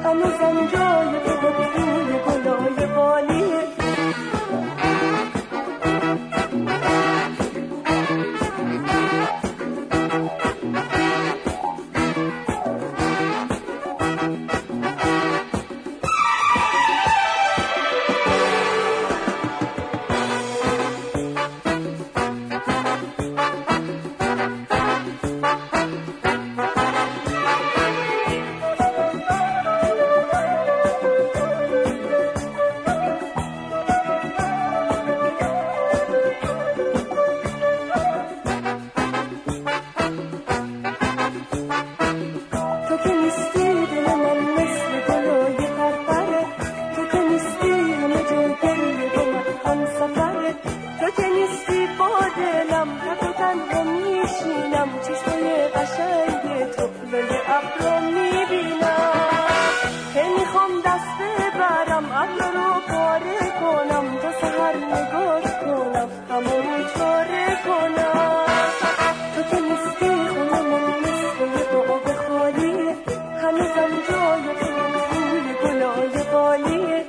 هنوزم جای تو روی گلای بالیه. چشمای قشنگ تو لای ابرو میبینم که میخوام دست ببرم ابر رو پاره کنم تا سحر نگاش کنم همون چاره کنم. تو که نیستی خونه من مثل باغ خالیه هنوزم جای تو روی گلای بالیه.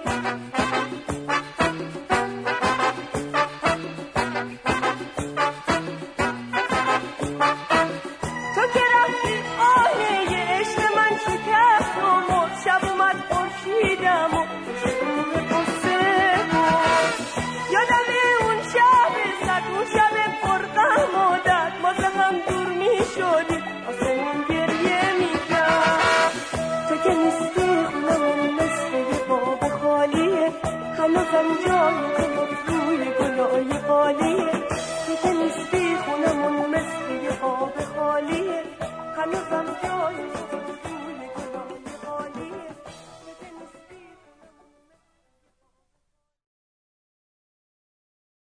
شب اومد خورشیدم و روح قصه بود یادم اون شب صد اون شب پرغم و درد ما هم دور می شدیم